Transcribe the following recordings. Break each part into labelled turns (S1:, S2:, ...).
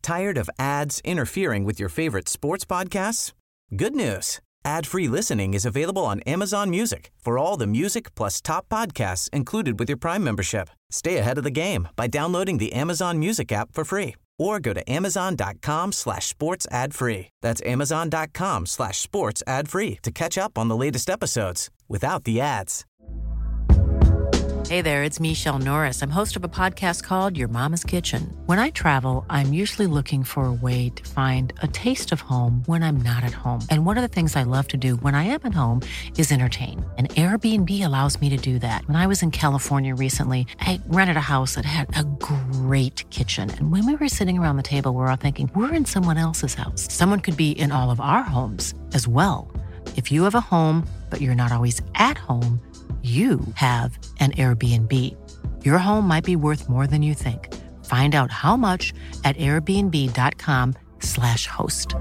S1: Tired of ads interfering with your favorite sports podcasts? Good news. Ad-free listening is available on Amazon Music for all the music plus top podcasts included with your Prime membership. Stay ahead of the game by downloading the Amazon Music app for free or go to amazon.com/sports ad free. That's amazon.com/sports ad free to catch up on the latest episodes without the ads.
S2: Hey there, it's Michelle Norris. I'm host of a podcast called Your Mama's Kitchen. When I travel, I'm usually looking for a way to find a taste of home when I'm not at home. And one of the things I love to do when I am at home is entertain. And Airbnb allows me to do that. When I was in California recently, I rented a house that had a great kitchen. And when we were sitting around the table, we're all thinking, we're in someone else's house. Someone could be in all of our homes as well. If you have a home, but you're not always at home, you have an Airbnb. Your home might be worth more than you think. Find out how much at airbnb.com/host.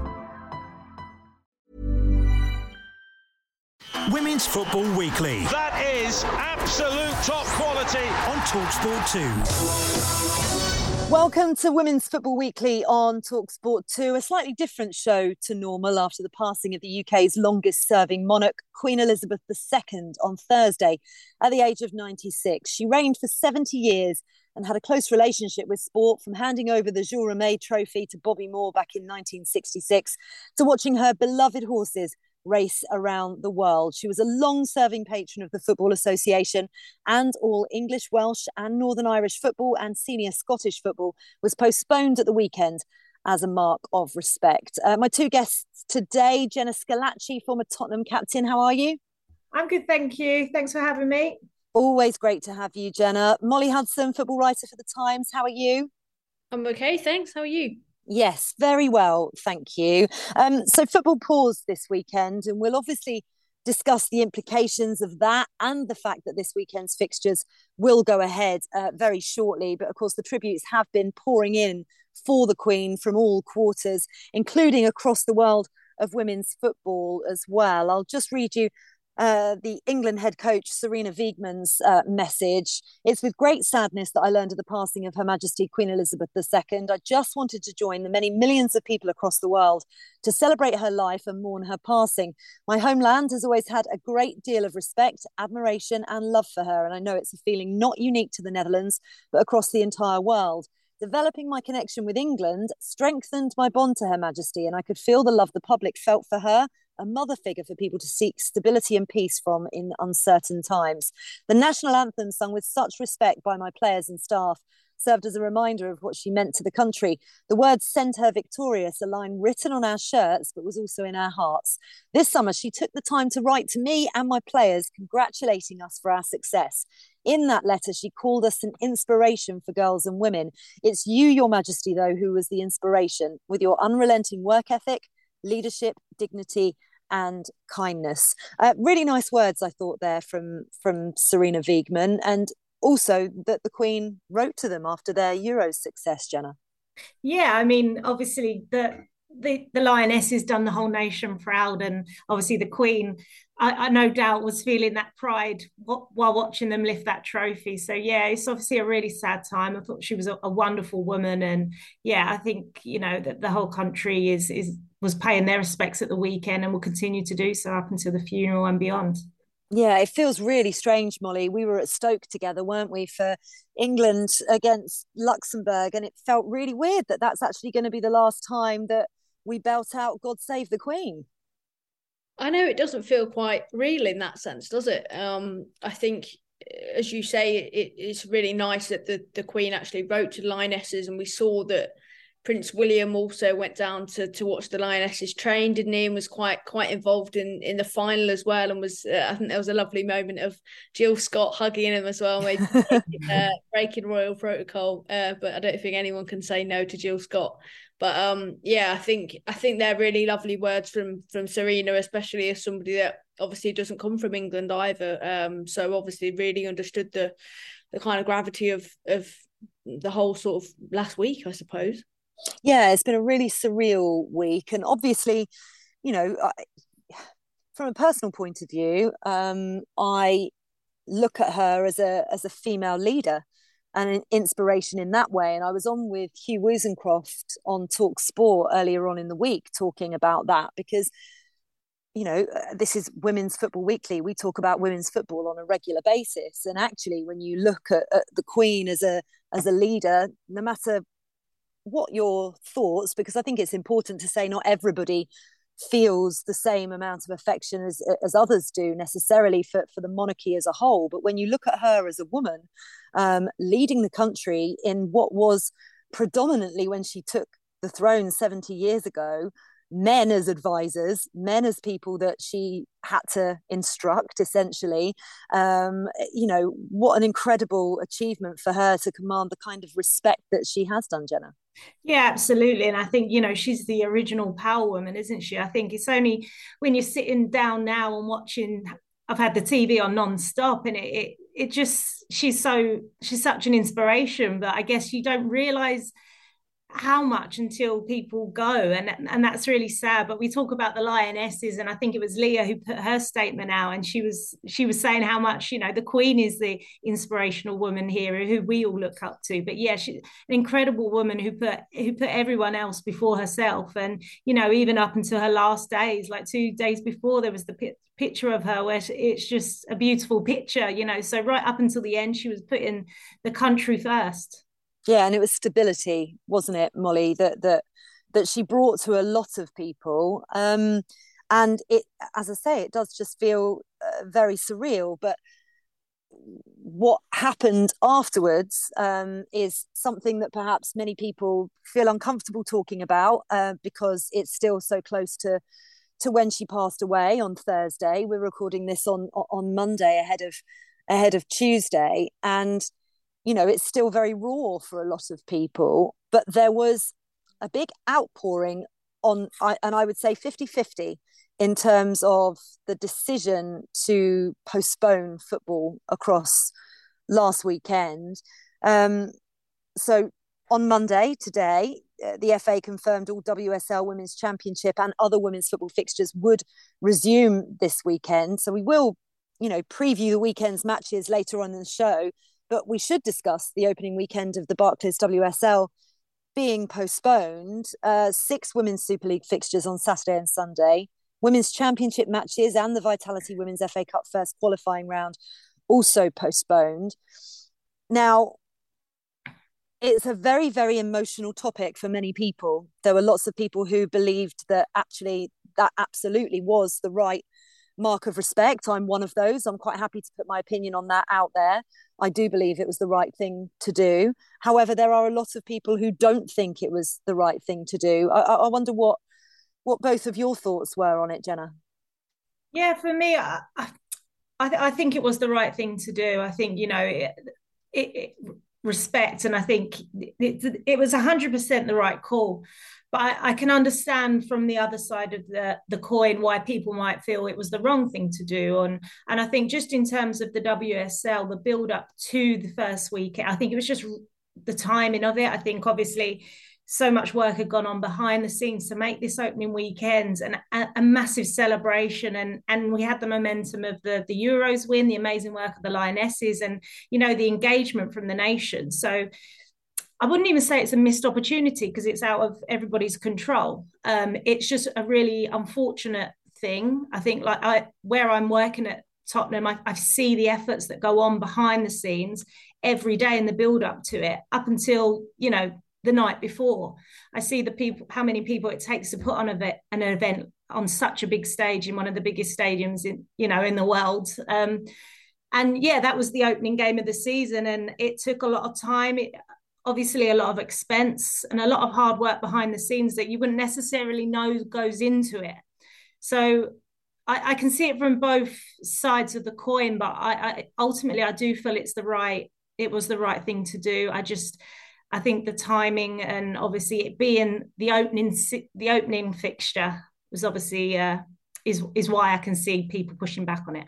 S3: Women's Football Weekly.
S4: That is absolute top quality.
S3: On TalkSport 2.
S5: Welcome to Women's Football Weekly on TalkSport 2, a slightly different show to normal after the passing of the UK's longest-serving monarch, Queen Elizabeth II, on Thursday at the age of 96. She reigned for 70 years and had a close relationship with sport, from handing over the Jules Rimet Trophy to Bobby Moore back in 1966 to watching her beloved horses race around the world. She was a long-serving patron of the Football Association, and all English, Welsh and Northern Irish football and senior Scottish football was postponed at the weekend as a mark of respect. My two guests today, Jenna Schillaci, former Tottenham captain. How are you?
S6: I'm good, thank you. Thanks for having me.
S5: Always great to have you, Jenna. Molly Hudson, football writer for The Times. How are you?
S7: I'm okay, thanks. How are you?
S5: Yes, very well, thank you. So football paused this weekend, and we'll obviously discuss the implications of that and the fact that this weekend's fixtures will go ahead very shortly. But of course, the tributes have been pouring in for the Queen from all quarters, including across the world of women's football as well. I'll just read you the England head coach Sarina Wiegman's message. It's with great sadness that I learned of the passing of Her Majesty Queen Elizabeth II. I just wanted to join the many millions of people across the world to celebrate her life and mourn her passing. My homeland has always had a great deal of respect, admiration and love for her, and I know it's a feeling not unique to the Netherlands, but across the entire world. Developing my connection with England strengthened my bond to Her Majesty, and I could feel the love the public felt for her, a mother figure for people to seek stability and peace from in uncertain times. The national anthem, sung with such respect by my players and staff, served as a reminder of what she meant to the country. The words "Send Her Victorious," a line written on our shirts, but was also in our hearts. This summer, she took the time to write to me and my players, congratulating us for our success. In that letter, she called us an inspiration for girls and women. It's you, Your Majesty, though, who was the inspiration, with your unrelenting work ethic, leadership, dignity, and kindness. Really nice words, I thought, there from Sarina Wiegman, and also that the Queen wrote to them after their Euros success, Jenna.
S6: Yeah, I mean, obviously the Lioness has done the whole nation proud, and obviously the Queen, I no doubt was feeling that pride while watching them lift that trophy. So yeah, it's obviously a really sad time. I thought she was a wonderful woman, and yeah, I think that the whole country was paying their respects at the weekend and will continue to do so up until the funeral and beyond.
S5: Yeah, it feels really strange, Molly. We were at Stoke together, weren't we, for England against Luxembourg, and it felt really weird that that's actually going to be the last time that we belt out "God Save the Queen."
S7: I know it doesn't feel quite real in that sense, does it? I think, as you say, it's really nice that the Queen actually wrote to the Lionesses, and we saw that Prince William also went down to watch the Lionesses train, didn't he? And was quite involved in the final as well. And was I think there was a lovely moment of Jill Scott hugging him as well, maybe breaking royal protocol. But I don't think anyone can say no to Jill Scott. But yeah, I think they're really lovely words from Sarina, especially as somebody that obviously doesn't come from England either. So obviously really understood the kind of gravity of the whole sort of last week, I suppose.
S5: Yeah, it's been a really surreal week. And obviously, from a personal point of view, I look at her as a female leader. and an inspiration in that way. And I was on with Hugh Woozencroft on Talk Sport earlier on in the week talking about that, because this is Women's Football Weekly. We talk about women's football on a regular basis. And actually, when you look at the Queen as a leader, no matter what your thoughts, because I think it's important to say not everybody feels the same amount of affection as others do necessarily for the monarchy as a whole. But when you look at her as a woman leading the country in what was predominantly, when she took the throne 70 years ago, men as advisors, men as people that she had to instruct, essentially. What an incredible achievement for her to command the kind of respect that she has done, Jenna.
S6: Yeah, absolutely. And I think, she's the original power woman, isn't she? I think it's only when you're sitting down now and watching, I've had the TV on non-stop, and it just, she's such an inspiration, but I guess you don't realize how much until people go, and that's really sad. But we talk about the lionesses, and I think it was Leah who put her statement out, and she was saying how much the Queen is the inspirational woman here who we all look up to. But yeah, she's an incredible woman who put everyone else before herself. And even up until her last days, like 2 days before, there was the picture of her where it's just a beautiful picture, so right up until the end she was putting the country first.
S5: Yeah, and it was stability, wasn't it, Molly, that she brought to a lot of people. And it, as I say, it does just feel very surreal. But what happened afterwards is something that perhaps many people feel uncomfortable talking about because it's still so close to when she passed away on Thursday. We're recording this on Monday ahead of Tuesday, and it's still very raw for a lot of people. But there was a big outpouring and I would say 50-50 in terms of the decision to postpone football across last weekend. So on Monday, today, the FA confirmed all WSL Women's Championship and other women's football fixtures would resume this weekend. So we will, preview the weekend's matches later on in the show. But we should discuss the opening weekend of the Barclays WSL being postponed. 6 Women's Super League fixtures on Saturday and Sunday. Women's Championship matches and the Vitality Women's FA Cup first qualifying round also postponed. Now, it's a very, very emotional topic for many people. There were lots of people who believed that actually that absolutely was the right mark of respect. I'm one of those. I'm quite happy to put my opinion on that out there. I do believe it was the right thing to do. However, there are a lot of people who don't think it was the right thing to do. I wonder what both of your thoughts were on it, Jenna.
S6: Yeah, for me, I think it was the right thing to do. I think, it respect, and I think it was 100% the right call. But I can understand from the other side of the coin why people might feel it was the wrong thing to do. And I think just in terms of the WSL, the build up to the first week, I think it was just the timing of it. I think obviously so much work had gone on behind the scenes to make this opening weekend and a massive celebration. And we had the momentum of the Euros win, the amazing work of the Lionesses, and, the engagement from the nation. So I wouldn't even say it's a missed opportunity because it's out of everybody's control. It's just a really unfortunate thing. I think where I'm working at Tottenham, I see the efforts that go on behind the scenes every day in the build up to it, up until, the night before. I see how many people it takes to put on an event on such a big stage in one of the biggest stadiums in the world. And yeah, that was the opening game of the season, and it took a lot of time. Obviously a lot of expense and a lot of hard work behind the scenes that you wouldn't necessarily know goes into it. So I can see it from both sides of the coin, but I ultimately I do feel it was the right thing to do. I think the timing, and obviously it being the opening fixture was obviously is why I can see people pushing back on it.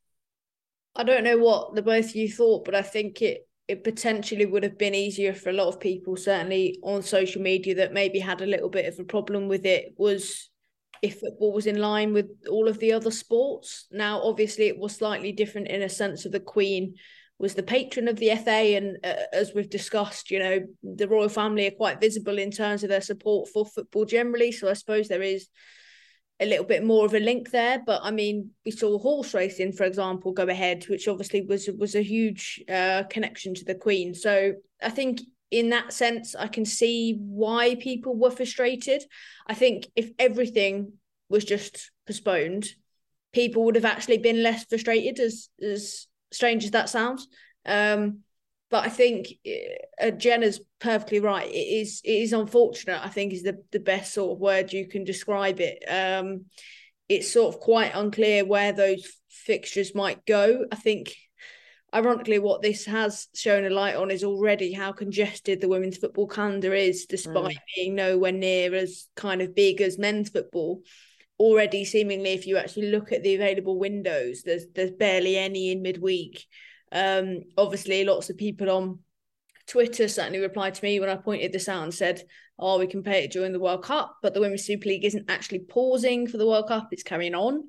S7: I don't know what the both of you thought, but I think it potentially would have been easier for a lot of people, certainly on social media, that maybe had a little bit of a problem with it, was if football was in line with all of the other sports. Now, obviously, it was slightly different in a sense of the Queen was the patron of the FA, and as we've discussed, you know, the royal family are quite visible in terms of their support for football generally. So I suppose there is a little bit more of a link there. But I mean, we saw horse racing, for example, go ahead, which obviously was a huge connection to the Queen. So I think in that sense, I can see why people were frustrated. I think if everything was just postponed, people would have actually been less frustrated, as strange as that sounds. But I think Jenna's perfectly right. It is unfortunate, I think, is the best sort of word you can describe it. It's sort of quite unclear where those fixtures might go. I think, ironically, what this has shown a light on is already how congested the women's football calendar is, despite being nowhere near as kind of big as men's football. Already, seemingly, if you actually look at the available windows, there's barely any in midweek. Obviously, lots of people on Twitter certainly replied to me when I pointed this out and said, "Oh, we can play it during the World Cup, but the Women's Super League isn't actually pausing for the World Cup; it's carrying on."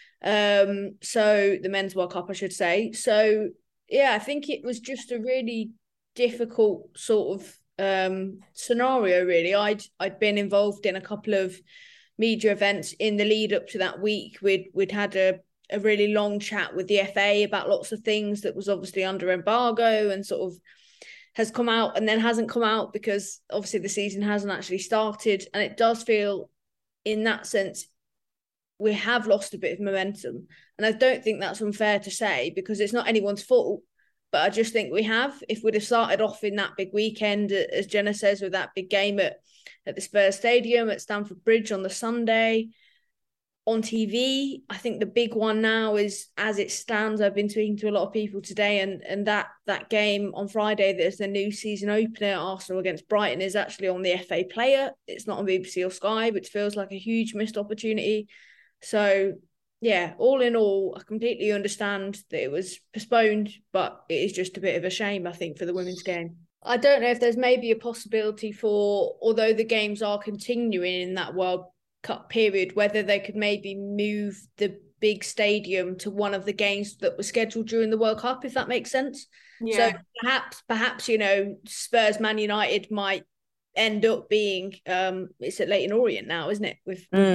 S7: So the Men's World Cup, I should say. So yeah, I think it was just a really difficult sort of scenario. Really, I'd been involved in a couple of media events in the lead up to that week. We'd had a really long chat with the FA about lots of things that was obviously under embargo and sort of has come out and then hasn't come out because obviously the season hasn't actually started. And it does feel, in that sense, we have lost a bit of momentum. And I don't think that's unfair to say because it's not anyone's fault. But I just think we have. If we'd have started off in that big weekend, as Jenna says, with that big game at the Spurs Stadium, at Stamford Bridge on the Sunday, on TV, I think the big one now is, as it stands, I've been speaking to a lot of people today, and that game on Friday, there's the new season opener, Arsenal against Brighton, is actually on the FA Player. It's not on BBC or Sky, which feels like a huge missed opportunity. So yeah, all in all, I completely understand that it was postponed, but it is just a bit of a shame, I think, for the women's game. I don't know if there's maybe a possibility for, although the games are continuing in that World Cup period, whether they could maybe move the big stadium to one of the games that were scheduled during the World Cup, if that makes sense. Yeah. So perhaps, you know, Spurs Man United might end up being it's at Leyton Orient now, isn't it?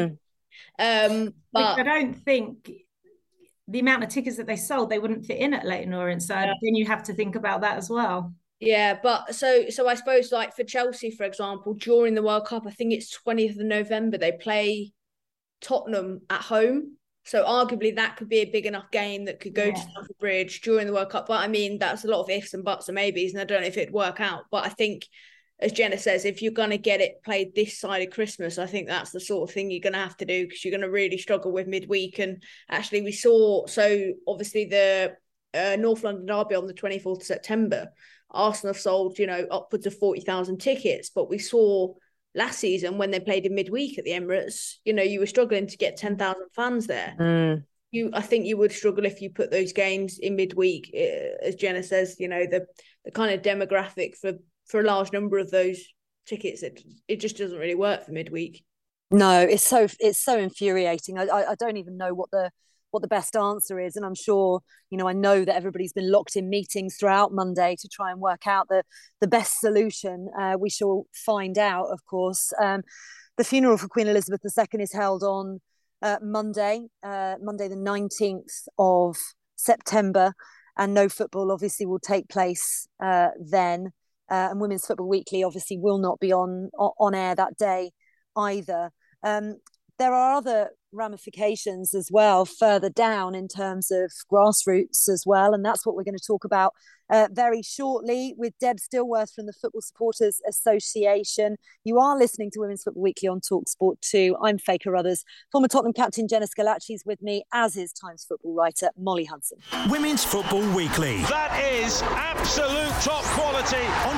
S6: But I don't think the amount of tickets that they sold, they wouldn't fit in at Leyton Orient. So then you have to think about that as well.
S7: Yeah, but so I suppose, like for Chelsea, for example, during the World Cup, I think it's 20th of November, they play Tottenham at home. So arguably that could be a big enough game that could go to Stamford Bridge during the World Cup. But I mean, that's a lot of ifs and buts and maybes, and I don't know if it'd work out. But I think, as Jenna says, if you're going to get it played this side of Christmas, I think that's the sort of thing you're going to have to do, because you're going to really struggle with midweek. And actually we saw, so obviously the North London Derby on the 24th of September, Arsenal have sold, you know, upwards of 40,000 tickets. But we saw last season when they played in midweek at the Emirates, you know, you were struggling to get 10,000 fans there. I think you would struggle if you put those games in midweek. As Jenna says, you know, the kind of demographic for a large number of those tickets, it just doesn't really work for midweek.
S5: No, it's so infuriating. I don't even know what the best answer is, and I'm sure, you know, I know that everybody's been locked in meetings throughout Monday to try and work out the best solution. We shall find out, of course. The funeral for Queen Elizabeth II is held on Monday the 19th of September, and no football obviously will take place then. And Women's Football Weekly obviously will not be on air that day either. There are other ramifications as well further down in terms of grassroots as well, and that's what we're going to talk about very shortly with Deb Stillworth from the Football Supporters Association. You are listening to Women's Football Weekly on TalkSport 2. I'm Faye Carruthers. Former Tottenham captain Jenna Scalacci is with me, as is Times football writer Molly Hudson.
S3: Women's Football Weekly.
S4: That is absolute top quality
S3: on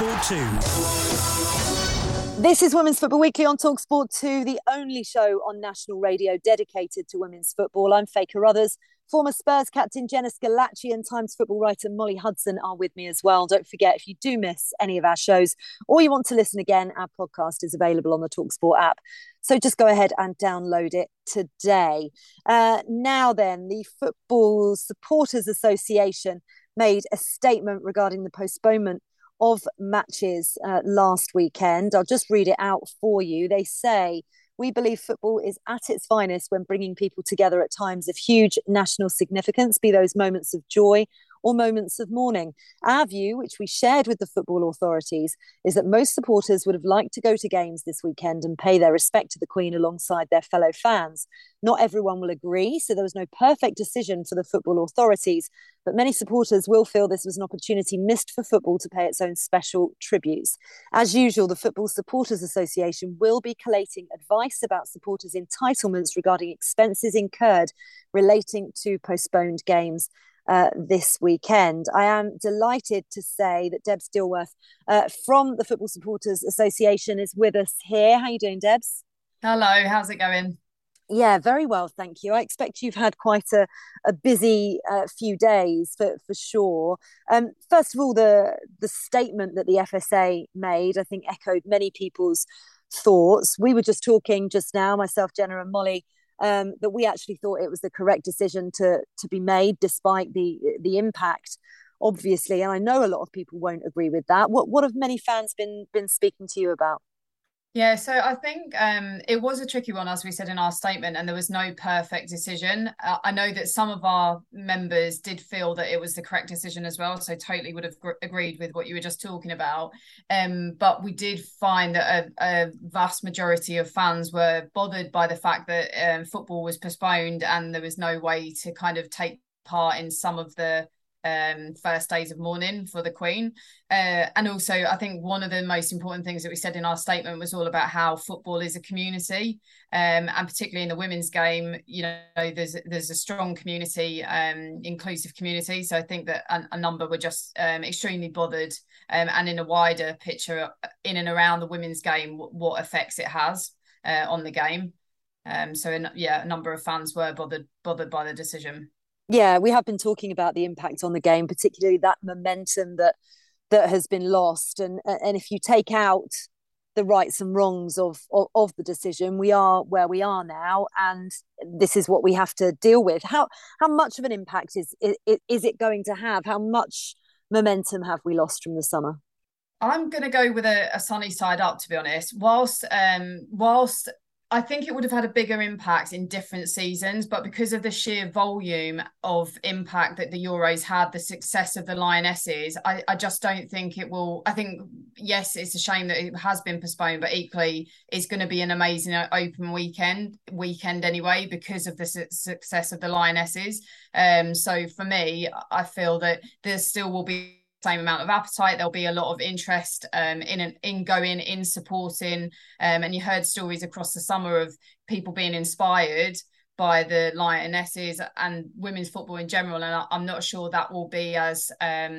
S3: TalkSport 2.
S5: This is Women's Football Weekly on TalkSport 2, the only show on national radio dedicated to women's football. I'm Faye Carruthers. Former Spurs captain Jenna Scalacci and Times football writer Molly Hudson are with me as well. Don't forget, if you do miss any of our shows or you want to listen again, our podcast is available on the TalkSport app. So just go ahead and download it today. Now then, the Football Supporters Association made a statement regarding the postponement of matches last weekend. I'll just read it out for you. They say, "We believe football is at its finest when bringing people together at times of huge national significance, be those moments of joy or moments of mourning. Our view, which we shared with the football authorities, is that most supporters would have liked to go to games this weekend and pay their respect to the Queen alongside their fellow fans. Not everyone will agree, so there was no perfect decision for the football authorities, but many supporters will feel this was an opportunity missed for football to pay its own special tributes. As usual, the Football Supporters Association will be collating advice about supporters' entitlements regarding expenses incurred relating to postponed games this weekend." I am delighted to say that Debs Dilworth from the Football Supporters Association is with us here. How are you doing, Debs?
S8: Hello, how's it going?
S5: Yeah, very well, thank you. I expect you've had quite a busy few days for sure. First of all, the statement that the FSA made, I think, echoed many people's thoughts. We were just talking just now, myself, Jenna and Molly, that we actually thought it was the correct decision to be made despite the impact, obviously. And I know a lot of people won't agree with that. What have many fans been speaking to you about?
S8: Yeah, so I think it was a tricky one, as we said in our statement, and there was no perfect decision. I know that some of our members did feel that it was the correct decision as well, so totally would have agreed with what you were just talking about. But we did find that a vast majority of fans were bothered by the fact that football was postponed and there was no way to kind of take part in some of the first days of mourning for the Queen. And also, I think one of the most important things that we said in our statement was all about how football is a community, and particularly in the women's game, you know, there's a strong community, inclusive community. So I think that a number were just extremely bothered, and in a wider picture, in and around the women's game, what effects it has on the game. So a number of fans were bothered by the decision.
S5: Yeah, we have been talking about the impact on the game, particularly that momentum that has been lost. And if you take out the rights and wrongs of the decision, we are where we are now, and this is what we have to deal with. How much of an impact is it going to have? How much momentum have we lost from the summer?
S8: I'm going to go with a sunny side up, to be honest. Whilst I think it would have had a bigger impact in different seasons, but because of the sheer volume of impact that the Euros had, the success of the Lionesses, I just don't think it will. I think, yes, it's a shame that it has been postponed, but equally it's going to be an amazing open weekend anyway, because of the success of the Lionesses. So for me, I feel that there still will be same amount of appetite. There'll be a lot of interest in going, in supporting, and you heard stories across the summer of people being inspired by the Lionesses and women's football in general, and I'm not sure that will be as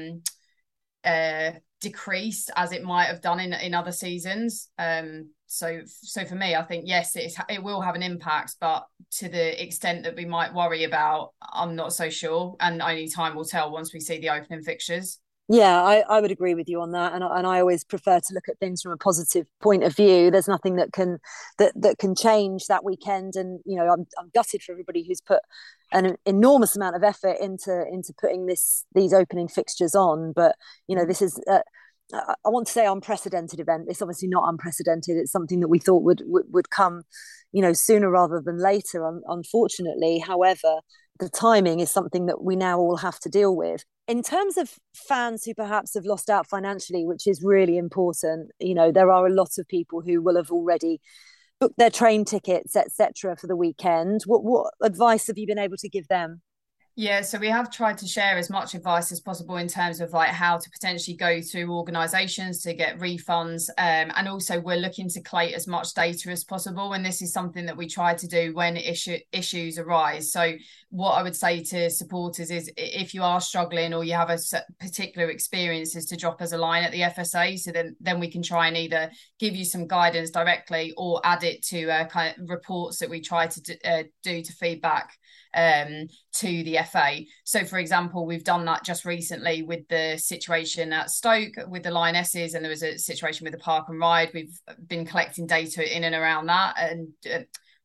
S8: decreased as it might have done in other seasons. So for me, I think yes, it will have an impact, but to the extent that we might worry about, I'm not so sure, and only time will tell once we see the opening fixtures.
S5: Yeah, I would agree with you on that, and I always prefer to look at things from a positive point of view. There's nothing that can change that weekend, and you know, I'm gutted for everybody who's put an enormous amount of effort into putting these opening fixtures on. But you know, this is I want to say unprecedented event. It's obviously not unprecedented. It's something that we thought would come, you know, sooner rather than later. Unfortunately, however, the timing is something that we now all have to deal with. In terms of fans who perhaps have lost out financially, which is really important, you know, there are a lot of people who will have already booked their train tickets, etc., for the weekend. What advice have you been able to give them?
S8: Yeah, so we have tried to share as much advice as possible in terms of like how to potentially go through organisations to get refunds, and also we're looking to collate as much data as possible, and this is something that we try to do when issues arise. So what I would say to supporters is, if you are struggling or you have a particular experience, is to drop us a line at the FSA, so then we can try and either give you some guidance directly or add it to kind of reports that we try to do to feedback to the FA. So for example, we've done that just recently with the situation at Stoke with the Lionesses, and there was a situation with the Park and Ride. We've been collecting data in and around that, and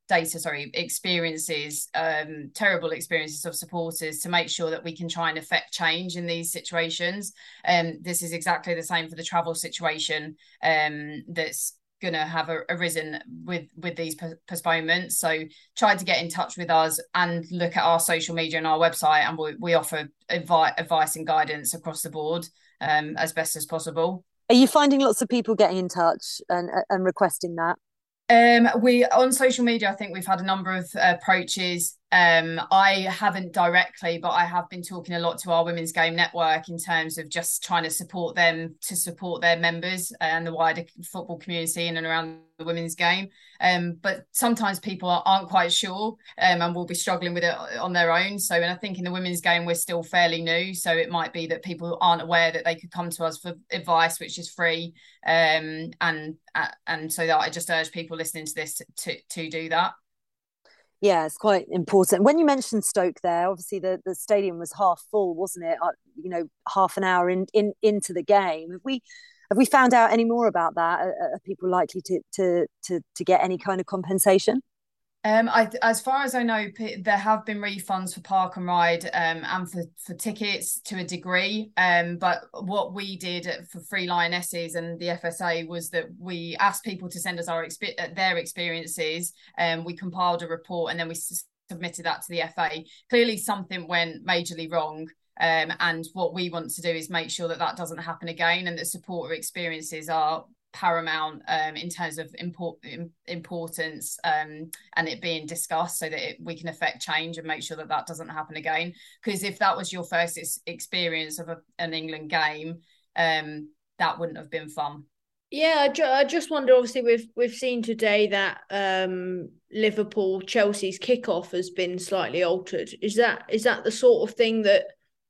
S8: experiences, terrible experiences of supporters, to make sure that we can try and affect change in these situations. This is exactly the same for the travel situation that's going to have arisen with these postponements. So try to get in touch with us and look at our social media and our website, and we offer advice and guidance across the board as best as possible.
S5: Are you finding lots of people getting in touch and requesting that?
S8: We on social media, I think we've had a number of approaches. I haven't directly, but I have been talking a lot to our Women's Game Network in terms of just trying to support them, to support their members and the wider football community in and around the women's game. But sometimes people aren't quite sure and will be struggling with it on their own. So, and I think in the women's game, we're still fairly new. So it might be that people aren't aware that they could come to us for advice, which is free. And so that I just urge people listening to this to do that.
S5: Yeah, it's quite important. When you mentioned Stoke there, obviously the stadium was half full, wasn't it? Half an hour into the game. Have we found out any more about that? Are people likely to get any kind of compensation?
S8: As far as I know, there have been refunds for park and ride and for tickets to a degree. But what we did for Free Lionesses and the FSA was that we asked people to send us their experiences. We compiled a report and then we submitted that to the FA. Clearly, something went majorly wrong. And what we want to do is make sure that doesn't happen again, and that supporter experiences are paramount in terms of importance and it being discussed, so that we can affect change and make sure that doesn't happen again. Because if that was your first experience of an England game, that wouldn't have been fun.
S7: Yeah, I just wonder, obviously we've seen today that Liverpool Chelsea's kickoff has been slightly altered. Is that the sort of thing that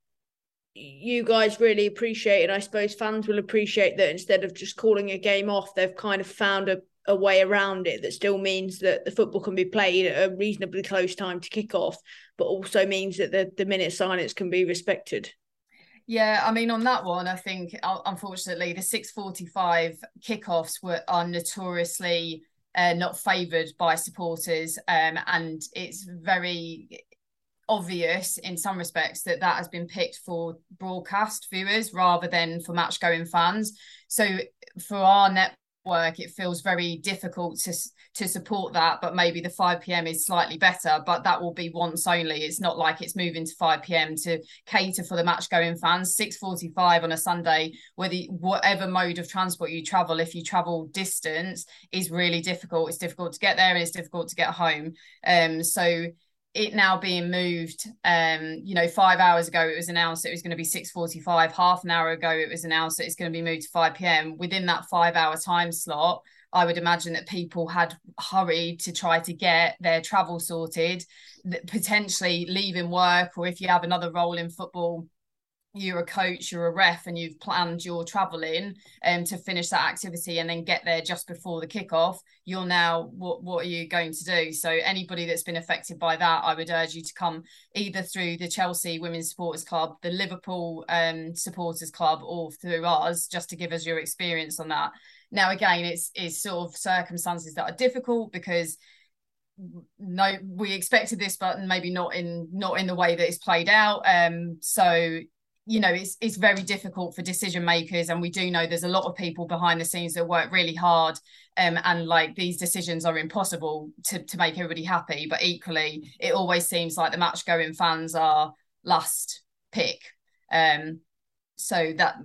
S7: you guys really appreciate, and I suppose fans will appreciate that instead of just calling a game off, they've kind of found a way around it that still means that the football can be played at a reasonably close time to kick off, but also means that the minute silence can be respected?
S8: Yeah, I mean, on that one, I think, unfortunately, the 6:45 kickoffs are notoriously not favoured by supporters, and it's very obvious in some respects that has been picked for broadcast viewers rather than for match going fans. So for our network, it feels very difficult to support that, but maybe the 5 p.m. is slightly better, but that will be once only. It's not like it's moving to 5 p.m. to cater for the match going fans. 6:45 on a Sunday, whatever mode of transport you travel, if you travel distance, is really difficult. It's difficult to get there and it's difficult to get home. So it now being moved, 5 hours ago, it was announced that it was going to be 6:45. Half an hour ago, it was announced that it's going to be moved to 5 p.m. Within that 5 hour time slot, I would imagine that people had hurried to try to get their travel sorted, potentially leaving work, or if you have another role in football, you're a coach, you're a ref, and you've planned your travel in to finish that activity and then get there just before the kickoff. You're now, what are you going to do? So anybody that's been affected by that, I would urge you to come either through the Chelsea Women's Supporters Club, the Liverpool Supporters Club, or through us, just to give us your experience on that. Now, again, it's sort of circumstances that are difficult because we expected this, but maybe not in the way that it's played out. So it's very difficult for decision makers, and we do know there's a lot of people behind the scenes that work really hard, and like these decisions are impossible to make everybody happy, but equally it always seems like the match going fans are last pick. So that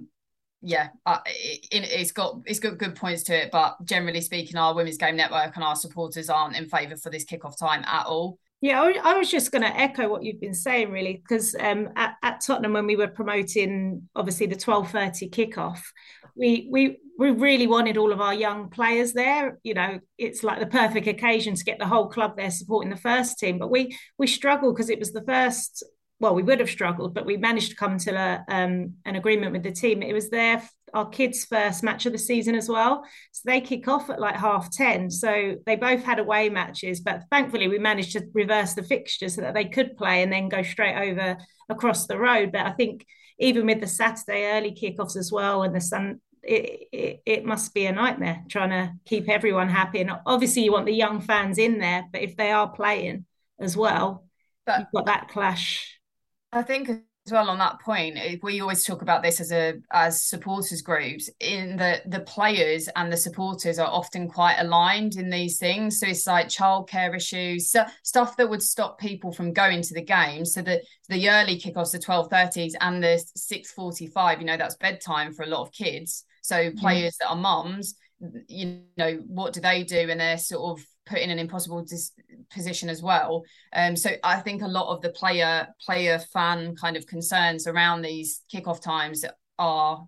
S8: it's got good points to it, but generally speaking, our Women's Game Network and our supporters aren't in favour for this kickoff time at all.
S6: Yeah, I was just going to echo what you've been saying, really, because at Tottenham, when we were promoting, obviously, the 12:30 kickoff, we really wanted all of our young players there. It's like the perfect occasion to get the whole club there supporting the first team. But we struggled because it was the first. Well, we would have struggled, but we managed to come to an agreement with the team. It was our kids' first match of the season as well. So they kick off at like 10:30. So they both had away matches, but thankfully we managed to reverse the fixture so that they could play and then go straight over across the road. But I think even with the Saturday early kickoffs as well and the it must be a nightmare trying to keep everyone happy. And obviously you want the young fans in there, but if they are playing as well, you've got that clash.
S8: I think as well on that point, we always talk about this as supporters groups, in the players and the supporters are often quite aligned in these things. So it's like childcare issues, stuff that would stop people from going to the game. So the early kickoffs, the 12:30s and the 6:45, that's bedtime for a lot of kids. So players that are mums, what do they do? And they're sort of put in an impossible position as well. So I think a lot of the player fan kind of concerns around these kickoff times are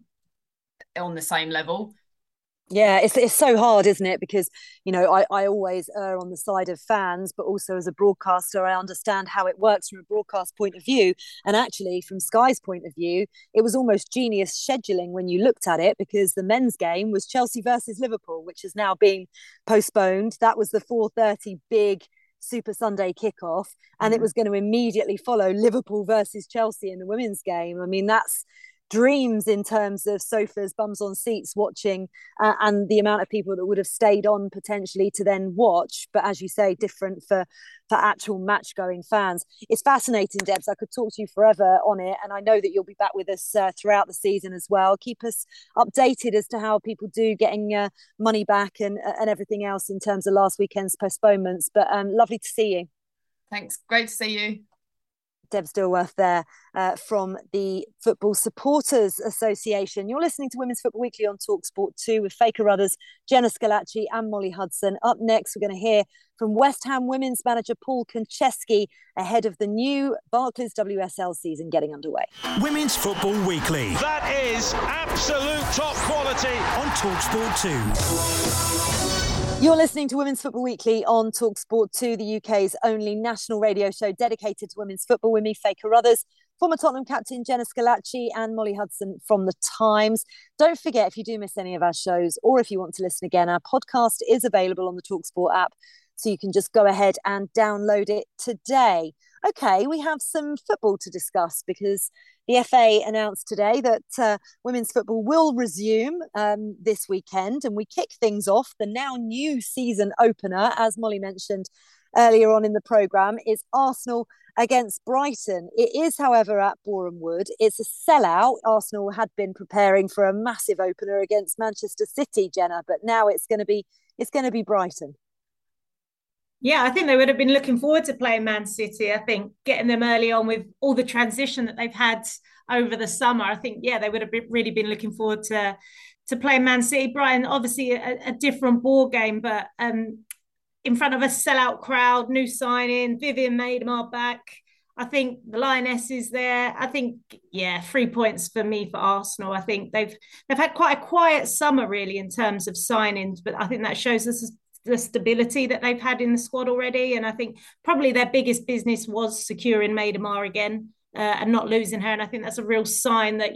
S8: on the same level.
S5: Yeah, it's so hard, isn't it? Because, I always err on the side of fans, but also as a broadcaster, I understand how it works from a broadcast point of view. And actually, from Sky's point of view, it was almost genius scheduling when you looked at it, because the men's game was Chelsea versus Liverpool, which has now been postponed. That was the 4:30 big Super Sunday kickoff, and it was going to immediately follow Liverpool versus Chelsea in the women's game. I mean, that's dreams in terms of sofas, bums on seats watching, and the amount of people that would have stayed on potentially to then watch. But as you say, different for actual match going fans. It's fascinating, Debs. I could talk to you forever on it, and I know that you'll be back with us throughout the season as well. Keep us updated as to how people do getting money back and everything else in terms of last weekend's postponements. But lovely to see you.
S8: Thanks. Great to see you.
S5: Debs Dilworth there from the Football Supporters Association. You're listening to Women's Football Weekly on TalkSport 2 with Faye Carruthers, Jenna Scalacci and Molly Hudson. Up next, we're going to hear from West Ham women's manager Paul Konchesky ahead of the new Barclays WSL season getting underway.
S3: Women's Football Weekly.
S4: That is absolute top quality
S3: on TalkSport 2.
S5: You're listening to Women's Football Weekly on TalkSport 2, the UK's only national radio show dedicated to women's football, with me, Faye Carruthers, former Tottenham captain Jenna Scalacci and Molly Hudson from The Times. Don't forget, if you do miss any of our shows or if you want to listen again, our podcast is available on the TalkSport app, so you can just go ahead and download it today. Okay, we have some football to discuss because the FA announced today that women's football will resume this weekend, and we kick things off. The now new season opener, as Molly mentioned earlier on in the programme, is Arsenal against Brighton. It is, however, at Boreham Wood. It's a sellout. Arsenal had been preparing for a massive opener against Manchester City, Jenna, but now it's going to be Brighton.
S6: Yeah, I think they would have been looking forward to playing Man City. I think getting them early on with all the transition that they've had over the summer, I think, they would have really been looking forward to playing Man City. Brighton, obviously a different ball game, but in front of a sellout crowd, new signing, Vivian Maidemar back. I think the Lioness is there. I think, 3 points for me for Arsenal. I think they've had quite a quiet summer, really, in terms of signings, but I think that shows us the stability that they've had in the squad already. And I think probably their biggest business was securing Maidemar again and not losing her. And I think that's a real sign that,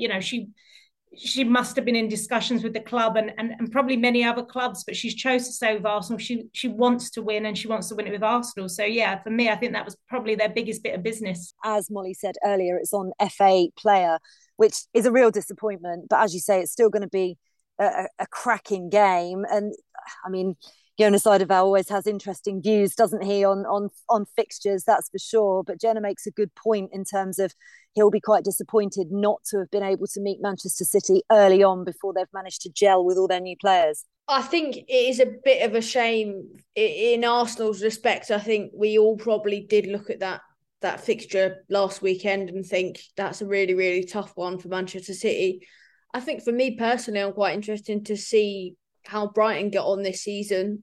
S6: she must have been in discussions with the club and probably many other clubs, but she's chose to stay with Arsenal. She wants to win, and she wants to win it with Arsenal. So, for me, I think that was probably their biggest bit of business.
S5: As Molly said earlier, it's on FA Player, which is a real disappointment. But as you say, it's still going to be a cracking game. And, I mean, Jonas Eidevall always has interesting views, doesn't he, on fixtures, that's for sure. But Jenna makes a good point in terms of he'll be quite disappointed not to have been able to meet Manchester City early on before they've managed to gel with all their new players.
S7: I think it is a bit of a shame in Arsenal's respect. I think we all probably did look at that fixture last weekend and think that's a really, really tough one for Manchester City. I think for me personally, I'm quite interested to see how Brighton get on this season.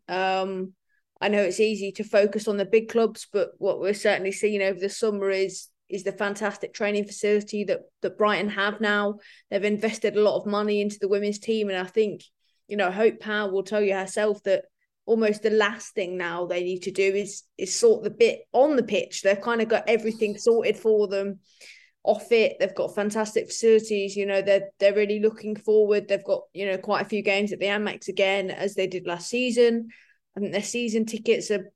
S7: I know it's easy to focus on the big clubs, but what we're certainly seeing over the summer is the fantastic training facility that Brighton have now. They've invested a lot of money into the women's team, and I think, Hope Powell will tell you herself that almost the last thing now they need to do is sort the bit on the pitch. They've kind of got everything sorted for them. Off it, they've got fantastic facilities. They're really looking forward. They've got quite a few games at the Amex again, as they did last season. I think their season tickets are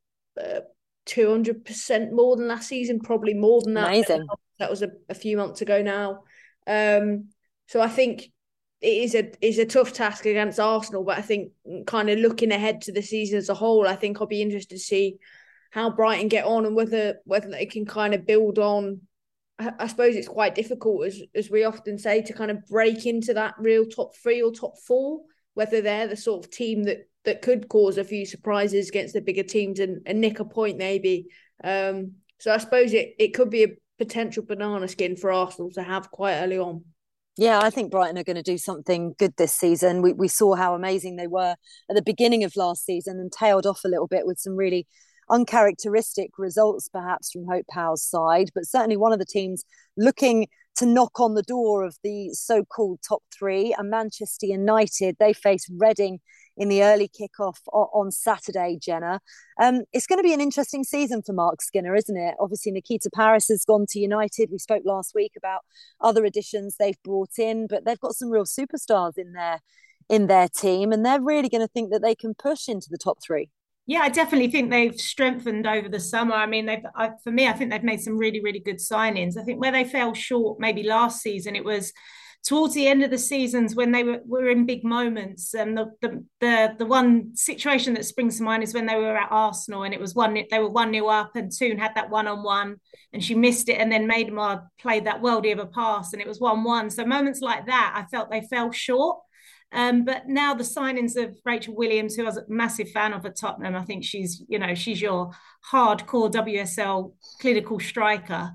S7: 200% more than last season, probably more than that.
S5: Amazing.
S7: That was a few months ago now. So I think it is a tough task against Arsenal, but I think kind of looking ahead to the season as a whole, I think I'll be interested to see how Brighton get on and whether they can kind of build on. I suppose it's quite difficult, as we often say, to kind of break into that real top 3 or top 4, whether they're the sort of team that could cause a few surprises against the bigger teams and nick a point maybe. So I suppose it could be a potential banana skin for Arsenal to have quite early on.
S5: Yeah, I think Brighton are going to do something good this season. We saw how amazing they were at the beginning of last season and tailed off a little bit with some really uncharacteristic results perhaps from Hope Powell's side, but certainly one of the teams looking to knock on the door of the so-called top 3. And Manchester United, they face Reading in the early kickoff on Saturday, Jenna. It's going to be an interesting season for Mark Skinner, isn't it? Obviously, Nikita Parris has gone to United. We spoke last week about other additions they've brought in, but they've got some real superstars in their team, and they're really going to think that they can push into the top 3.
S6: Yeah, I definitely think they've strengthened over the summer. I mean, for me, I think they've made some really, really good signings. I think where they fell short maybe last season, it was towards the end of the seasons when they were in big moments. And the one situation that springs to mind is when they were at Arsenal and it was they were 1-0 up and Toon had that 1-on-1 and she missed it, and then Maidemar played that worldie of a pass and it was 1-1. So moments like that, I felt they fell short. But now the signings of Rachel Williams, who I was a massive fan of at Tottenham, I think she's your hardcore WSL clinical striker.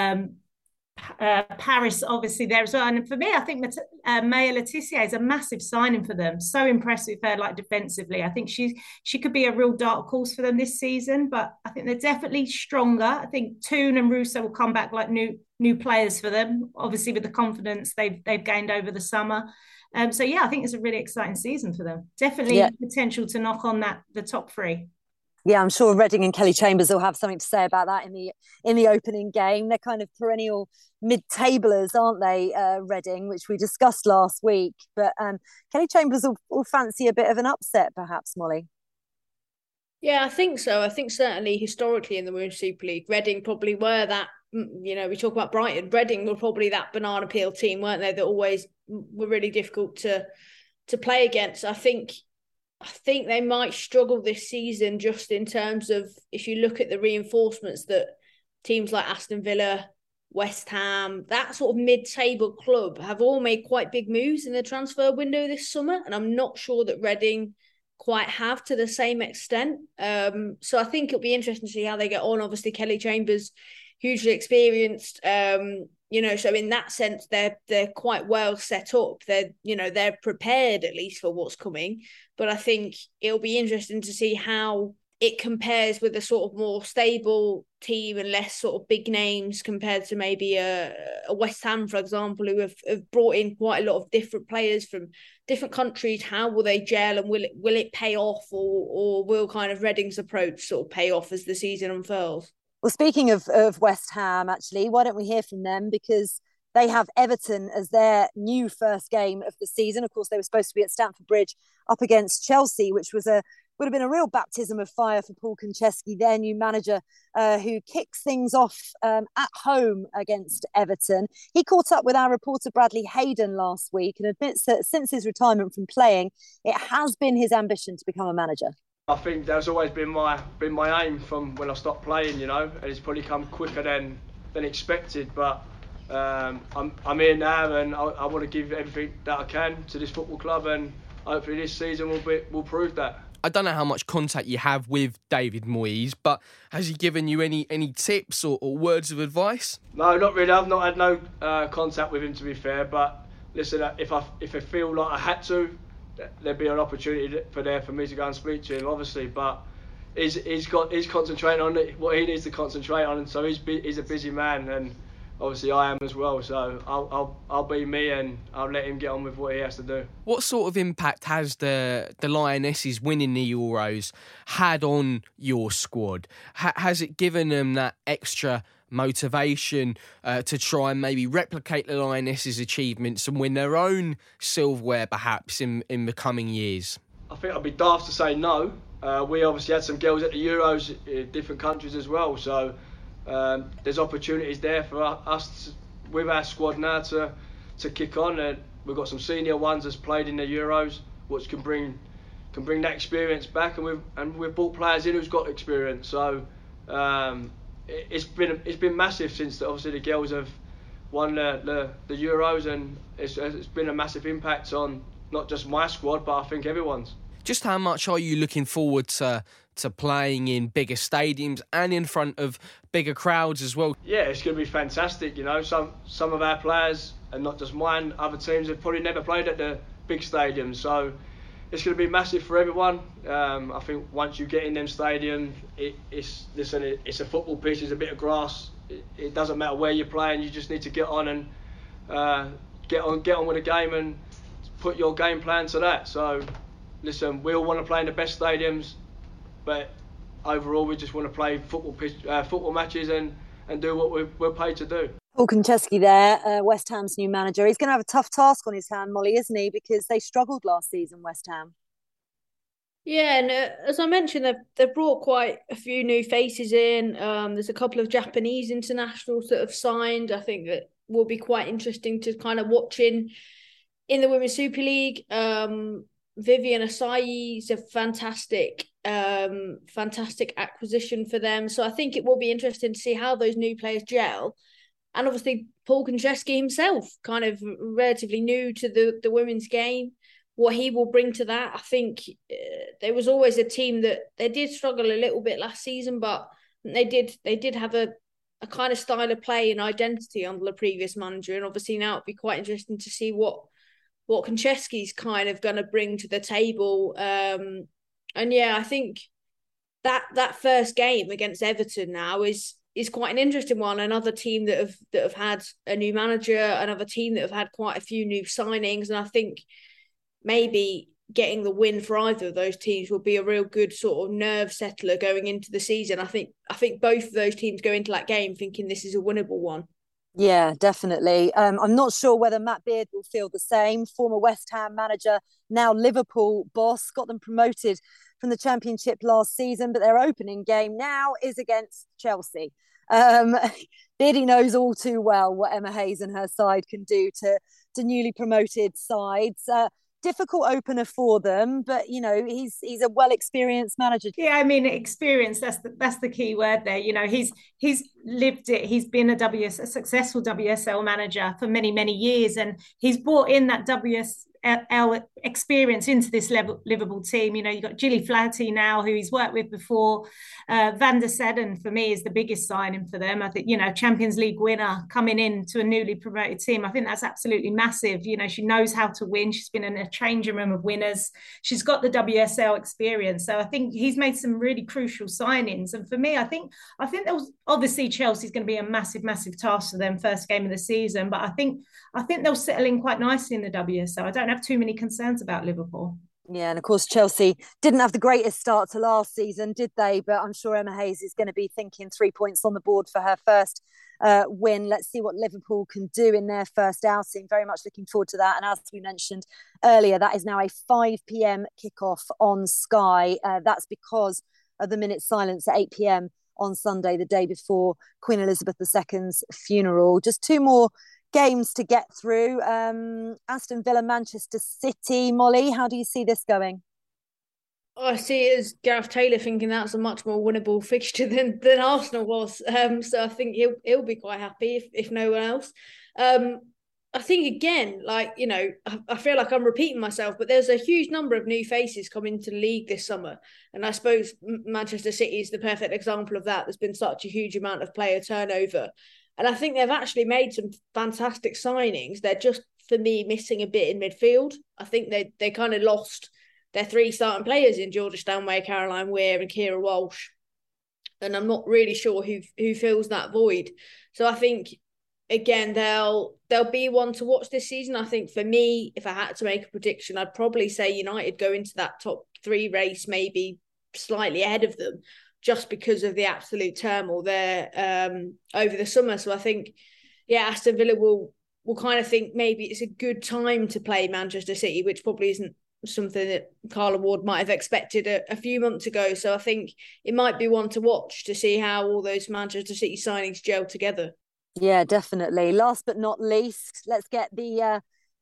S6: Parris, obviously, there as well. And for me, I think Maya Le Tissier is a massive signing for them. So impressed with her, like defensively. I think she could be a real dark horse for them this season. But I think they're definitely stronger. I think Toon and Russo will come back like new players for them, obviously with the confidence they've gained over the summer. So yeah, I think it's a really exciting season for them. Definitely potential to knock on the top 3.
S5: Yeah, I'm sure Reading and Kelly Chambers will have something to say about that in the opening game. They're kind of perennial mid-tablers, aren't they, Reading, which we discussed last week. But Kelly Chambers will fancy a bit of an upset, perhaps, Molly.
S7: Yeah, I think so. I think certainly historically in the Women's Super League, Reading probably were that, we talk about Brighton, Reading were probably that banana peel team, weren't they, that always were really difficult to play against. I think they might struggle this season just in terms of, if you look at the reinforcements that teams like Aston Villa, West Ham, that sort of mid-table club have all made quite big moves in the transfer window this summer. And I'm not sure that Reading quite have to the same extent. So I think it'll be interesting to see how they get on. Obviously, Kelly Chambers, hugely experienced, so in that sense, they're quite well set up. They're prepared at least for what's coming. But I think it'll be interesting to see how it compares with a sort of more stable team and less sort of big names compared to maybe a West Ham, for example, who have brought in quite a lot of different players from different countries. How will they gel, and will it pay off, or will kind of Reading's approach sort of pay off as the season unfurls?
S5: Well, speaking of West Ham, actually, why don't we hear from them? Because they have Everton as their new first game of the season. Of course, they were supposed to be at Stamford Bridge up against Chelsea, which would have been a real baptism of fire for Paul Konchesky, their new manager, who kicks things off at home against Everton. He caught up with our reporter Bradley Hayden last week and admits that since his retirement from playing, it has been his ambition to become a manager.
S9: I think that's always been my aim from when I stopped playing, and it's probably come quicker than expected. But I'm here now, and I want to give everything that I can to this football club, and hopefully this season will prove that.
S10: I don't know how much contact you have with David Moyes, but has he given you any tips or words of advice? No,
S9: not really. I've not had no contact with him, to be fair. But listen, if I feel like I had to, there'd be an opportunity for me to go and speak to him, obviously. But he's concentrating on what he needs to concentrate on, and so he's a busy man, and obviously I am as well. So I'll be me, and I'll let him get on with what he has to do. What sort of impact has the Lionesses winning the Euros had on your squad? Has it given them that extra motivation to try and maybe replicate the Lionesses' achievements and win their own silverware perhaps in the coming years? I think I'd be daft to say no. We obviously had some girls at the Euros in different countries as well, so there's opportunities there for us with our squad now to kick on, and we've got some senior ones that's played in the Euros, which can bring that experience back, and we've brought players in who's got experience. So it's been massive since obviously the girls have won the Euros, and it's been a massive impact on not just my squad, but I think everyone's.
S10: Just how much are you looking forward to playing in bigger stadiums and in front of bigger crowds as well?
S9: Yeah, it's going to be fantastic. You know, some of our players, and not just mine, other teams have probably never played at the big stadiums. So it's going to be massive for everyone. I think once you get in them stadiums, it's a football pitch, it's a bit of grass. It doesn't matter where you're playing. You just need to get on and get on with the game and put your game plan to that. So, listen, we all want to play in the best stadiums, but overall we just want to play football matches and do what we're paid to do.
S5: Paul Konchesky there, West Ham's new manager. He's going to have a tough task on his hand, Molly, isn't he? Because they struggled last season, West Ham.
S7: Yeah, and as I mentioned, they've brought quite a few new faces in. There's a couple of Japanese internationals that have signed. I think that will be quite interesting to kind of watch in the Women's Super League. Vivian Asai is a fantastic acquisition for them. So I think it will be interesting to see how those new players gel. And obviously, Paul Konchesky himself, kind of relatively new to the women's game, what he will bring to that. I think there was always a team that they did struggle a little bit last season, but they did have a kind of style of play and identity under the previous manager. And obviously now it'd be quite interesting to see what Konchesky's kind of going to bring to the table. And yeah, I think that first game against Everton now is quite an interesting one. Another team that have had a new manager, another team that have had quite a few new signings, and I think maybe getting the win for either of those teams will be a real good sort of nerve settler going into the season. I think both of those teams go into that game thinking this is a winnable one.
S5: Yeah, definitely. I'm not sure whether Matt Beard will feel the same. Former West Ham manager, now Liverpool boss, got them promoted from the Championship last season, but their opening game now is against Chelsea. Beardy knows all too well what Emma Hayes and her side can do to newly promoted sides. Difficult opener for them, but you know he's a well-experienced manager.
S6: Yeah, I mean experience. That's the key word there. You know he's lived it. He's been a successful WSL manager for many years, and he's brought in that WSL experience into this Liverpool team. You know you've got Gilly Flaherty now, who he's worked with before. Van der Sadden for me is the biggest signing for them. I think Champions League winner coming in to a newly promoted team. I think that's absolutely massive. You know she knows how to win. She's been in a changing room of winners. She's got the WSL experience, so I think he's made some really crucial signings. And for me, I think there was obviously Chelsea's going to be a massive task for them first game of the season, but I think they'll settle in quite nicely in the WSL. I don't have too many concerns about Liverpool.
S5: Yeah, and of course Chelsea didn't have the greatest start to last season, did they? But I'm sure Emma Hayes is going to be thinking 3 points on the board for her first win. Let's see what Liverpool can do in their first outing. Very much looking forward to that. And as we mentioned earlier, that is now a 5 p.m. kickoff on Sky. That's because of the minute's silence at 8 p.m. on Sunday, the day before Queen Elizabeth II's funeral. Just 2 more games to get through. Aston Villa, Manchester City. Molly, how do you see this going?
S7: I see it as Gareth Taylor thinking that's a much more winnable fixture than Arsenal was. So I think he'll be quite happy if no one else. I think again, I feel like I'm repeating myself, but there's a huge number of new faces coming to the league this summer, and I suppose Manchester City is the perfect example of that. There's been such a huge amount of player turnover. And I think they've actually made some fantastic signings. They're just, for me, missing a bit in midfield. I think they kind of lost their 3 starting players in Georgia Stanway, Caroline Weir and Keira Walsh. And I'm not really sure who fills that void. So I think, again, they'll be one to watch this season. I think for me, if I had to make a prediction, I'd probably say United go into that top 3 race, maybe slightly ahead of them, just because of the absolute turmoil there over the summer. So I think, Aston Villa will kind of think maybe it's a good time to play Manchester City, which probably isn't something that Carla Ward might have expected a few months ago. So I think it might be one to watch to see how all those Manchester City signings gel together.
S5: Yeah, definitely. Last but not least, let's get the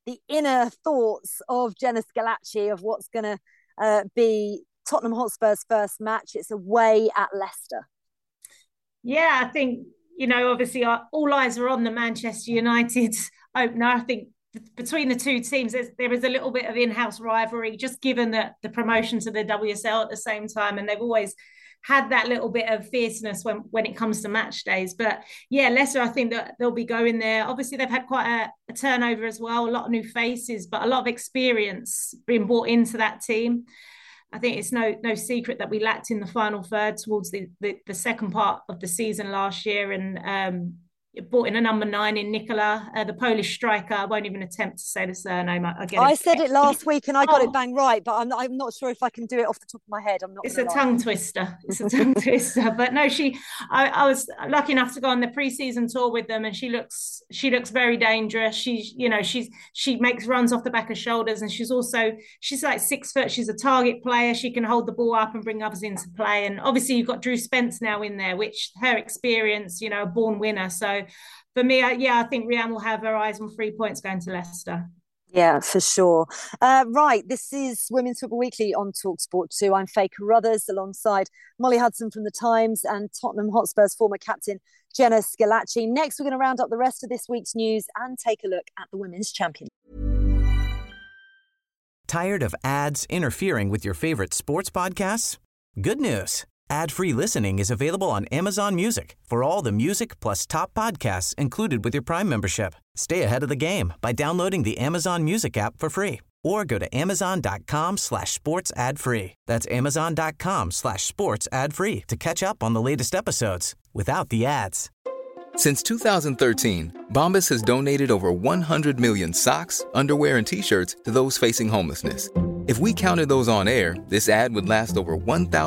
S5: the inner thoughts of Jenna Schillaci of what's going to be Tottenham Hotspur's first match. It's away at Leicester.
S6: Yeah, I think, obviously all eyes are on the Manchester United opener. I think between the two teams, there is a little bit of in-house rivalry, just given that the promotion to the WSL at the same time, and they've always had that little bit of fierceness when it comes to match days. But yeah, Leicester, I think that they'll be going there. Obviously, they've had quite a turnover as well, a lot of new faces, but a lot of experience being brought into that team. I think it's no secret that we lacked in the final third towards the second part of the season last year, and brought in a number 9 in Nicola, the Polish striker. I won't even attempt to say the surname. I
S5: said it last week and I got it bang right, but I'm not sure if I can do it off the top of my head.
S6: It's a tongue twister. But no, I was lucky enough to go on the pre-season tour with them, and she looks very dangerous. She makes runs off the back of shoulders, and she's like 6 foot. She's a target player. She can hold the ball up and bring others into play. And obviously you've got Drew Spence now in there, which her experience, a born winner. So for me, I think Rianne will have her eyes on 3 points going to Leicester.
S5: Yeah, for sure. Right, this is Women's Football Weekly on TalkSport 2. I'm Faye Carruthers alongside Molly Hudson from The Times and Tottenham Hotspur's former captain Jenna Schillaci. Next, we're going to round up the rest of this week's news and take a look at the Women's Champions.
S1: Tired of ads interfering with your favorite sports podcasts? Good news. Ad-free listening is available on Amazon Music for all the music plus top podcasts included with your Prime membership. Stay ahead of the game by downloading the Amazon Music app for free or go to amazon.com/sports ad free. That's amazon.com/sports ad free to catch up on the latest episodes without the ads.
S11: Since 2013, Bombas has donated over 100 million socks, underwear, and T-shirts to those facing homelessness. If we counted those on air, this ad would last over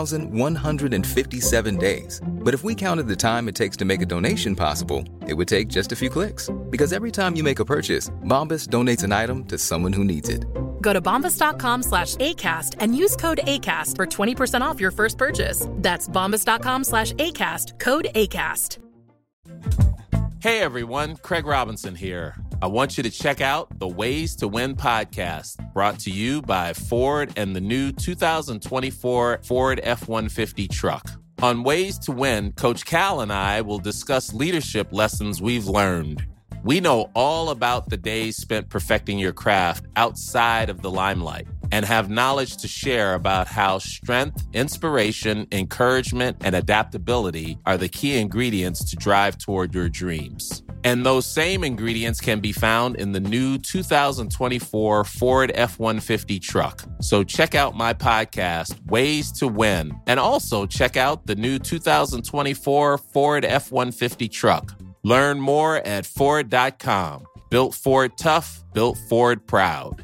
S11: 1,157 days. But if we counted the time it takes to make a donation possible, it would take just a few clicks. Because every time you make a purchase, Bombas donates an item to someone who needs it.
S12: Go to bombas.com/ACAST and use code ACAST for 20% off your first purchase. That's bombas.com/ACAST, code ACAST.
S13: Hey everyone, Craig Robinson here. I want you to check out the Ways to Win podcast, brought to you by Ford and the new 2024 Ford F-150 truck. On Ways to Win, Coach Cal and I will discuss leadership lessons we've learned. We know all about the days spent perfecting your craft outside of the limelight and have knowledge to share about how strength, inspiration, encouragement, and adaptability are the key ingredients to drive toward your dreams. And those same ingredients can be found in the new 2024 Ford F-150 truck. So check out my podcast, Ways to Win, and also check out the new 2024 Ford F-150 truck. Learn more at Ford.com. Built Ford tough, built Ford proud.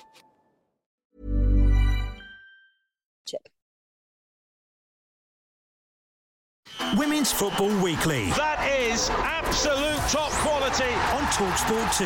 S3: Women's Football Weekly.
S4: That is absolute top quality
S3: on TalkSport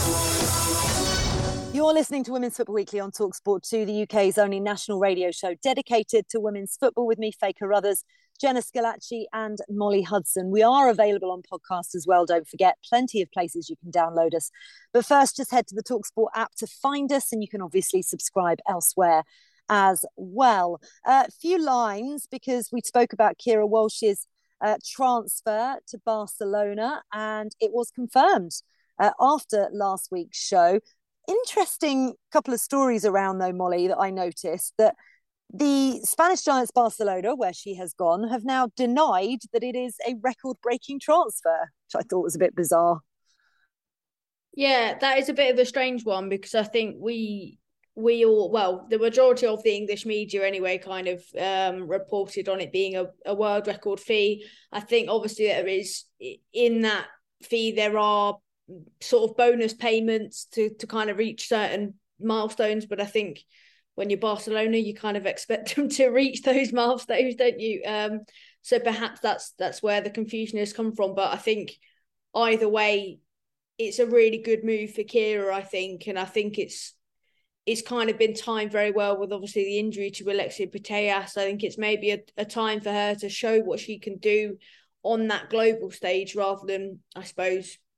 S5: 2. You're listening to Women's Football Weekly on TalkSport 2, the UK's only national radio show dedicated to women's football, with me, Faye Carruthers, Jenna Schillaci and Molly Hudson. We are available on podcast as well, don't forget. Plenty of places you can download us. But first, just head to the TalkSport app to find us, and you can obviously subscribe elsewhere as well. A few lines, because we spoke about Keira Walsh's transfer to Barcelona, and it was confirmed after last week's show. Interesting couple of stories around, though, Molly, that I noticed, that the Spanish giants Barcelona, where she has gone, have now denied that it is a record-breaking transfer, which I thought was a bit bizarre.
S7: Yeah, that is a bit of a strange one, because I think we all, well, the majority of the English media anyway, kind of reported on it being a world record fee. I think obviously there is, in that fee, there are sort of bonus payments to kind of reach certain milestones, but I think when you're Barcelona, you kind of expect them to reach those milestones, don't you? So perhaps that's where the confusion has come from. But I think either way, it's a really good move for Keira, I think. And I think it's kind of been timed very well with obviously the injury to Alexia Putellas. I think it's maybe a time for her to show what she can do on that global stage, rather than, I suppose,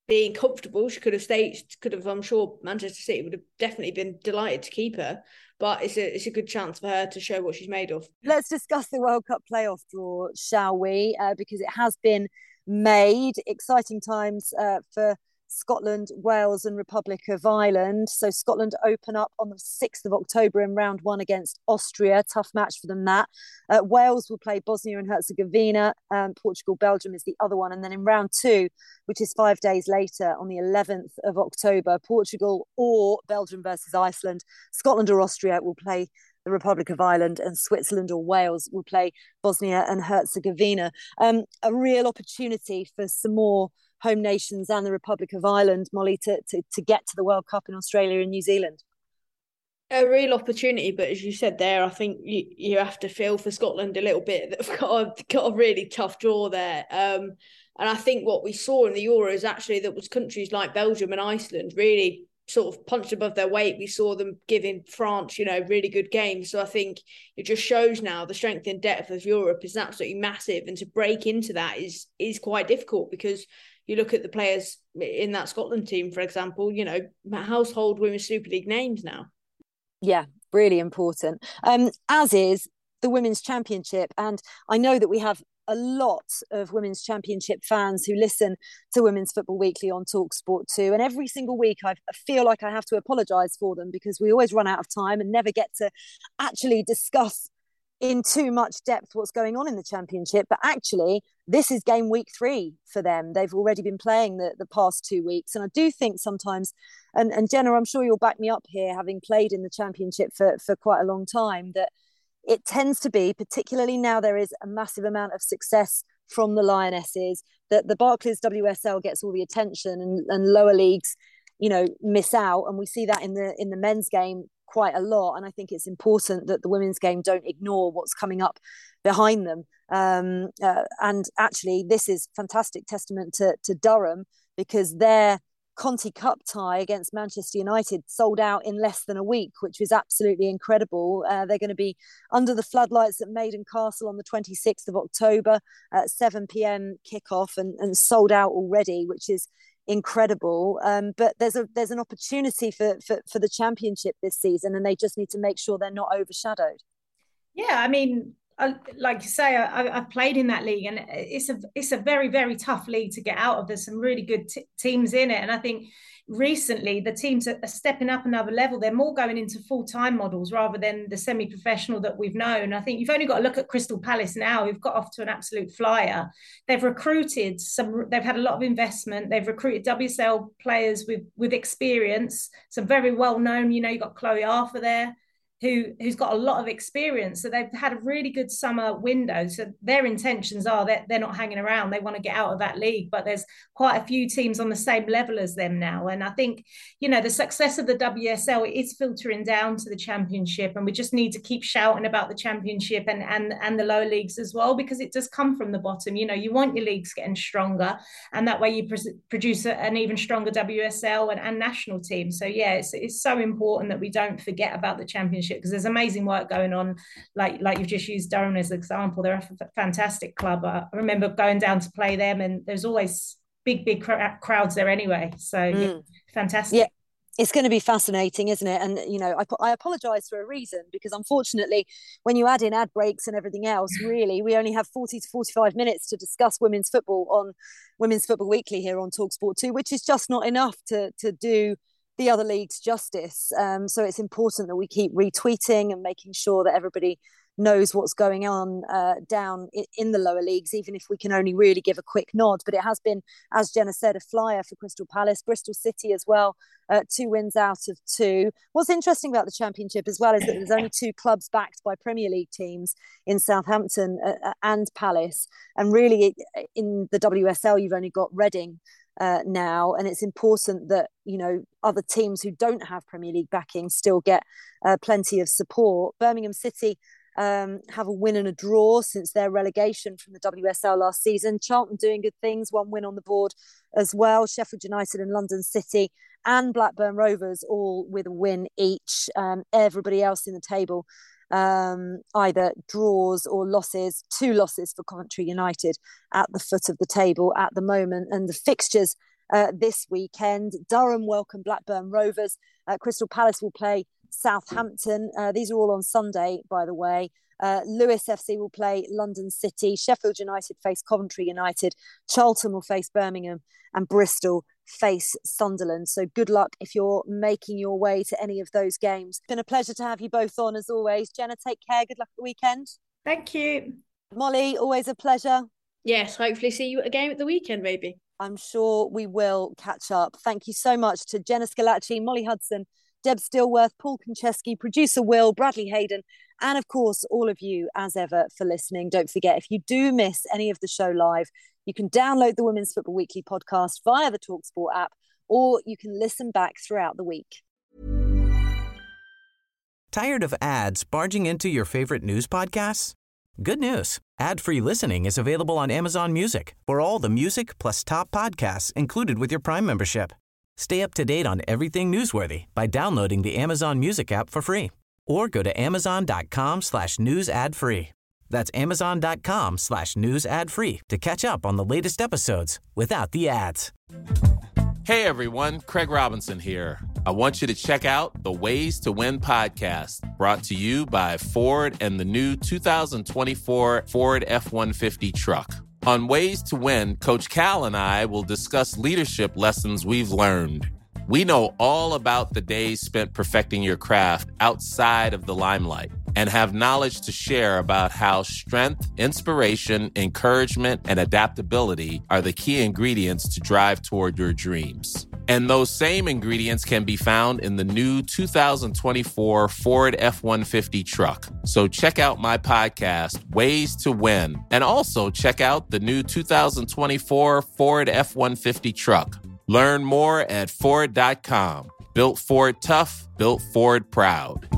S7: being comfortable. She could have stayed, I'm sure Manchester City would have definitely been delighted to keep her, but it's a good chance for her to show what she's made of.
S5: Let's discuss the World Cup playoff draw, shall we? Because it has been made. Exciting times for Scotland, Wales and Republic of Ireland. So Scotland open up on the 6th of October in round 1 against Austria. Tough match for them, that. Wales will play Bosnia and Herzegovina. Portugal, Belgium is the other one. And then in round 2, which is 5 days later on the 11th of October, Portugal or Belgium versus Iceland. Scotland or Austria will play the Republic of Ireland, and Switzerland or Wales will play Bosnia and Herzegovina. A real opportunity for some more home nations and the Republic of Ireland, Molly, to get to the World Cup in Australia and New Zealand.
S7: A real opportunity, but as you said there, I think you have to feel for Scotland a little bit. They've got a really tough draw there. And I think what we saw in the Euros actually, that was countries like Belgium and Iceland really sort of punched above their weight. We saw them giving France, really good games. So I think it just shows now the strength and depth of Europe is absolutely massive. And to break into that is quite difficult, because you look at the players in that Scotland team, for example, household Women's Super League names now.
S5: Yeah, really important. As is the Women's Championship. And I know that we have a lot of Women's Championship fans who listen to Women's Football Weekly on TalkSport 2. And every single week I feel like I have to apologise for them, because we always run out of time and never get to actually discuss in too much depth what's going on in the Championship. But actually, this is game week 3 for them. They've already been playing the past 2 weeks. And I do think sometimes, and Jenna, I'm sure you'll back me up here, having played in the Championship for quite a long time, that it tends to be, particularly now there is a massive amount of success from the Lionesses, that the Barclays WSL gets all the attention and lower leagues, miss out. And we see that in the men's game quite a lot. And I think it's important that the women's game don't ignore what's coming up behind them. And actually, this is fantastic testament to Durham, because their Conti Cup tie against Manchester United sold out in less than a week, which was absolutely incredible. They're going to be under the floodlights at Maiden Castle on the 26th of October at 7 p.m. kickoff, and sold out already, which is incredible. But there's an opportunity for the Championship this season, and they just need to make sure they're not overshadowed.
S6: Yeah, I mean, like you say, I've played in that league, and it's a very, very tough league to get out of. There's some really good teams in it, and I think recently the teams are stepping up another level. They're more going into full-time models rather than the semi-professional that we've known. I think you've only got to look at Crystal Palace now, who've got off to an absolute flyer. They've recruited they've had a lot of investment. They've recruited WSL players with experience, some very well-known, you've got Chloe Arthur there, who's got a lot of experience. So they've had a really good summer window. So their intentions are that they're not hanging around. They want to get out of that league, but there's quite a few teams on the same level as them now. And I think, the success of the WSL is filtering down to the Championship, and we just need to keep shouting about the Championship and the lower leagues as well, because it does come from the bottom. You want your leagues getting stronger, and that way you produce an even stronger WSL and national team. So yeah, it's so important that we don't forget about the Championship, because there's amazing work going on. Like you've just used Durham as an example. They're a fantastic club. I remember going down to play them, and there's always big crowds there anyway. So yeah, fantastic.
S5: Yeah, it's going to be fascinating, isn't it? And I apologise for a reason, because unfortunately, when you add in ad breaks and everything else, really, we only have 40 to 45 minutes to discuss women's football on Women's Football Weekly here on TalkSport 2, which is just not enough to do the other leagues justice. So it's important that we keep retweeting and making sure that everybody knows what's going on down in the lower leagues, even if we can only really give a quick nod. But it has been, as Jenna said, a flyer for Crystal Palace, Bristol City as well, 2 wins out of 2. What's interesting about the Championship as well is that there's only 2 clubs backed by Premier League teams in Southampton and Palace. And really, in the WSL, you've only got Reading now, and it's important that other teams who don't have Premier League backing still get plenty of support. Birmingham City have a win and a draw since their relegation from the WSL last season. Charlton doing good things, 1 win on the board as well. Sheffield United and London City and Blackburn Rovers all with a win each. Everybody else in the table either draws or losses. 2 losses for Coventry United at the foot of the table at the moment. And the fixtures this weekend. Durham welcome Blackburn Rovers. Crystal Palace will play Southampton. These are all on Sunday, by the way. Lewes FC will play London City. Sheffield United face Coventry United. Charlton will face Birmingham, and Bristol face Sunderland. So good luck if you're making your way to any of those games. It's been a pleasure to have you both on as always. Jenna, take care. Good luck at the weekend.
S6: Thank you.
S5: Molly, always a pleasure.
S7: Yes, hopefully see you at a game at the weekend, maybe.
S5: I'm sure we will catch up. Thank you so much to Jenna Scalacci, Molly Hudson, Deb Stillworth, Paul Konchesky, producer Will, Bradley Hayden, and of course, all of you, as ever, for listening. Don't forget, if you do miss any of the show live, you can download the Women's Football Weekly podcast via the TalkSport app, or you can listen back throughout the week.
S1: Tired of ads barging into your favorite news podcasts? Good news. Ad-free listening is available on Amazon Music for all the music plus top podcasts included with your Prime membership. Stay up to date on everything newsworthy by downloading the Amazon Music app for free or go to amazon.com/news ad free. That's amazon.com/news ad free to catch up on the latest episodes without the ads.
S13: Hey everyone, Craig Robinson here. I want you to check out the Ways to Win podcast, brought to you by Ford and the new 2024 Ford F-150 truck. On Ways to Win, Coach Cal and I will discuss leadership lessons we've learned. We know all about the days spent perfecting your craft outside of the limelight and have knowledge to share about how strength, inspiration, encouragement, and adaptability are the key ingredients to drive toward your dreams. And those same ingredients can be found in the new 2024 Ford F-150 truck. So check out my podcast, Ways to Win, and also check out the new 2024 Ford F-150 truck. Learn more at Ford.com. Built Ford tough, built Ford proud.